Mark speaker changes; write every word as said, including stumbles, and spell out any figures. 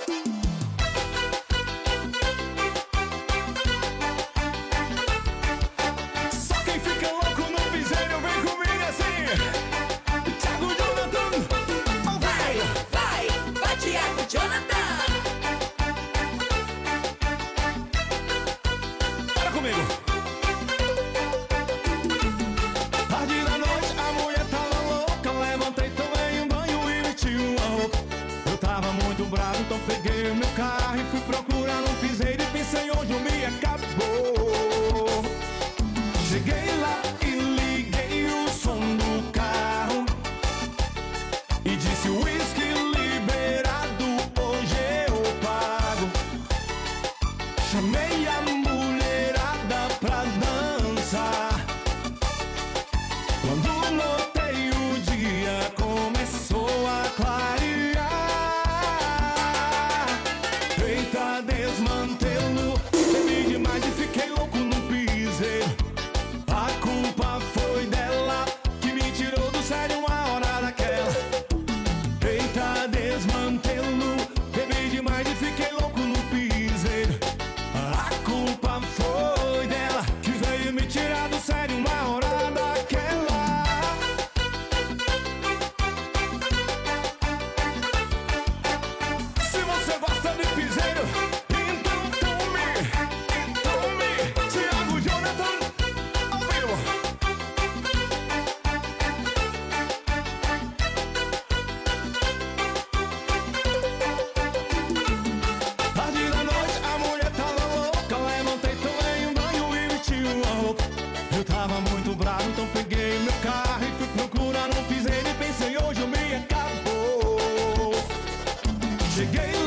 Speaker 1: Só quem fica louco no piseiro vem comigo assim. Thiago Jonathan, oh,
Speaker 2: Vai, vai, vai, Thiago Jonathan.
Speaker 1: Bora comigo. Tarde da noite, a mulher tava louca. Levantei, tomei um banho e meti uma roupa. Eu tava muito bravo, então peguei o meu carro e fui procurar no piseiro e pensei hoje eu me acabou. Cheguei lá e liguei o som do carro e disse whisky liberado, hoje eu pago. Chamei a mulherada pra dançar. Quando notei o dia começou a clarear. Eita, desmantelo, bebi demais e fiquei louco no piseiro. A culpa foi dela, que me tirou do sério uma hora daquela. Eita, desmantelo, bebi demais e fiquei louco no piseiro. A culpa foi dela, que veio me tirar do sério uma hora daquela. Se você gosta de piseiro, então tome, tome Thiago Jonathan ao vivo. Tarde da noite, a mulher tava louca. Levantei, tomei um banho e meti uma roupa. Eu tava muito bravo, então peguei meu carro e fui procurar no piseiro e pensei hoje eu me acabou. Cheguei